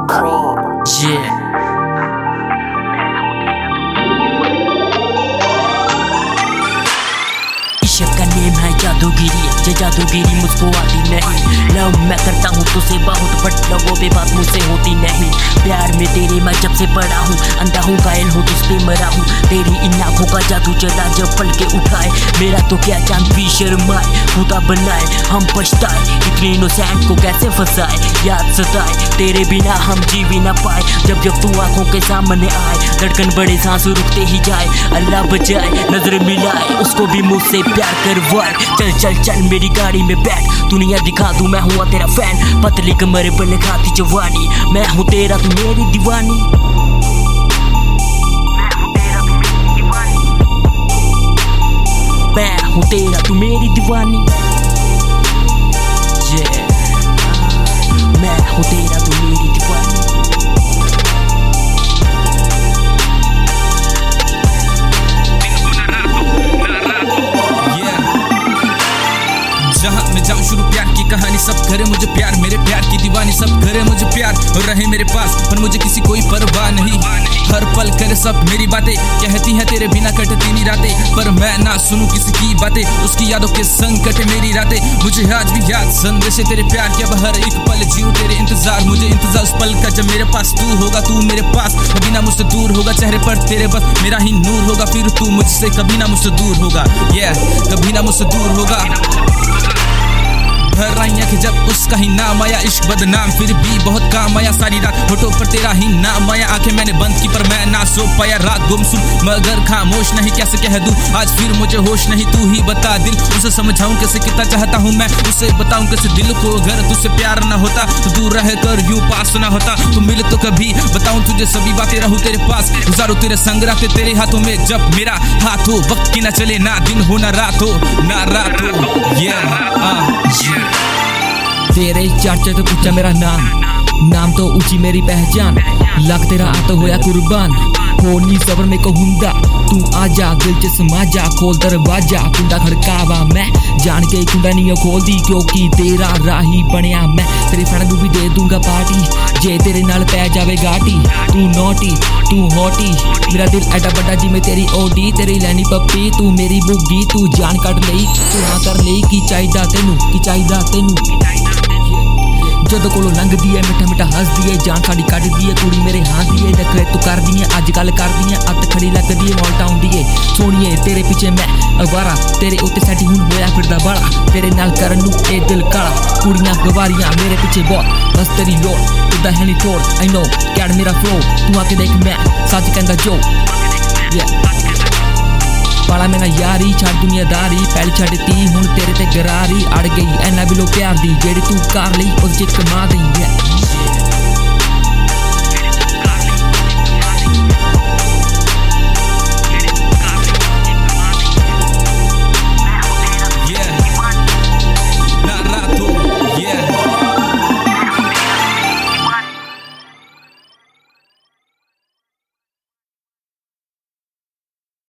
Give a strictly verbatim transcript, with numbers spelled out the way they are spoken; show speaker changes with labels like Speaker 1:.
Speaker 1: Yeah. इश्क का name है जादूगिरी, ये जादूगिरी मुझको आती नहीं। लव मैं करता हूँ तुझसे बहुत, बट लवों पे बात मुझसे होती नहीं। प्यार में तेरे मैं जब से बड़ा हूँ, अंधा हूँ घायल हूँ तुझ पे मरा हूँ। तेरी इन आँखों का जादू चला जब पल के उठाए, मेरा तो क्या जान भी शर्माए। खुदा बनाए हम पछताए, इतने इनोसेंट को कैसे फंसाए। याद सताए तेरे बिना हम जी भी ना पाए, जब जब तू आंखों के सामने आए। धड़कन बड़े सांस रुकते ही जाए, अल्लाह बचाए नजर मिलाए उसको भी मुझसे प्यार करवाए। चल चल चल मेरी गाड़ी में बैठ, दुनिया दिखा दूं मैं हुआ तेरा फैन। पतली कमर पर खाती जवानी, मैं हूँ तेरा तू मेरी दीवानी। मैं हूँ तेरा तू मेरी दीवानी। Yeah. मैं हूँ तेरा तू मेरी दीवानी।
Speaker 2: जहाँ मैं जाऊँ शुरू प्यार की कहानी, सब करे मुझे प्यार, मेरे प्यार की दीवानी। सब करे मुझे प्यार और रहे मेरे पास, पर मुझे किसी कोई परवाह नहीं। हर पल करे सब मेरी बातें, कहती है तेरे बिना कटती नहीं रातें। पर मैं ना सुनूं किसी की बातें, उसकी यादों के संग कटे मेरी रातें। मुझे आज भी याद संदेश तेरे प्यार के, अब हर एक पल जीऊं तेरे इंतजार। मुझे इंतजार उस पल का जब मेरे पास तू होगा, तू मेरे पास कभी ना मुझसे दूर होगा। चेहरे पर तेरे बस मेरा ही नूर होगा, फिर तू मुझसे कभी ना मुझसे दूर होगा। ये कभी ना मुझसे दूर होगा। भर आई कि जब उसका ही नाम आया, इश्क बदनाम फिर भी बहुत काम आया। सारी रात होठों पर तेरा ही नाम आया, आंखें मैंने बंद की पर मैं ना सो पाया। रात गुमसुम मगर खामोश नहीं, कैसे कह दूं आज फिर मुझे होश नहीं। तू ही बता दिल उसे समझाऊं कैसे, कितना चाहता हूँ मैं उसे बताऊं कैसे। दिल को अगर तुझसे प्यार ना होता तो दूर रह कर यूं पास ना होता। तू मिले तो कभी बताऊं तुझे सभी बातें, रहूं तेरे पास गुजारूं तेरे संग रातें तेरे हाथों में। जब मेरा हाथ हो वक्त की ना चले, ना दिन हो ना रात हो ना रात हो। ये
Speaker 3: तेरे चर्चे तो पूछा मेरा नाम, नाम तो ऊंची मेरी पहचान। लग तेरा आ तो होया कुर्बान, होनी सबर में को हुंदा। तू आजा दिल च समा जा, खोल दरवाजा कुंडा खड़कावा मैं। जान के कुंडा नहीं खोल दी क्योंकि तेरा राही बनया मैं। तेरी फ्रेंड भी दे दूंगा पार्टी जे तेरे नाल पै जावे गाटी। तू नोटी तू होटी, मेरा दिल एडा बड़ा जिमें तेरी ओडी। तेरी लैनी पप्पी तू मेरी बुग्गी, तू जान कट लई तू हाँ कर लई। की चाहिदा तेनू की चाहिदा तेनू, ਜਦੋਂ ਕੋਲੋਂ ਲੰਘਦੀ ਏ ਮਿੱਠਾ ਮਿੱਠਾ ਹੱਸਦੀ ਏ। ਜਾਨ ਸਾਡੀ ਕੱਢਦੀ ਏ ਕੁੜੀ ਮੇਰੇ ਹਾਂ ਦੀ ਏ। ਨਖਰੇ ਤੂੰ ਕਰਦੀ ਏ ਅੱਜ ਕੱਲ ਕਰਦੀ ਏ, ਅੱਤ ਖੜੀ ਲੱਗਦੀ ਏ ਮੌਲਟਾ ਹੁੰਦੀ ਏ। ਸੋਹਣੀਏ ਤੇਰੇ ਪਿੱਛੇ ਮੈਂ ਅਵਾਰਾ, ਤੇਰੇ ਉੱਤੇ ਸੈਟੀ ਹੁਣ ਹੋਇਆ ਫਿਰਦਾ ਬਾਲਾ। ਤੇਰੇ ਨਾਲ ਕਰਨ ਨੂੰ ਇਹ ਦਿਲ ਕਾਲਾ, ਕੁੜੀਆਂ ਗਵਾਰੀਆਂ ਮੇਰੇ ਪਿੱਛੇ ਬਹੁਤ। ਬਸ ਤੇਰੀ ਲੋੜ ਉਦਾਂ ਹੈ ਨਹੀਂ ਤੋੜ, ਆਈ ਨੋ ਕੈਡ ਮੇਰਾ ਫਲੋ। ਤੂੰ ਆ ਕੇ ਦੇਖ ਮੈਂ ਸੱਚ ਕਹਿੰਦਾ ਜੋ। पाला मेरा यारी छड़ दुनियादारी, पहली छड्डती हुण तेरे ते गरारी। अड़ गई ऐना बिलो प्यार दी, जेड़ी तू कर लई उस च कमा दी।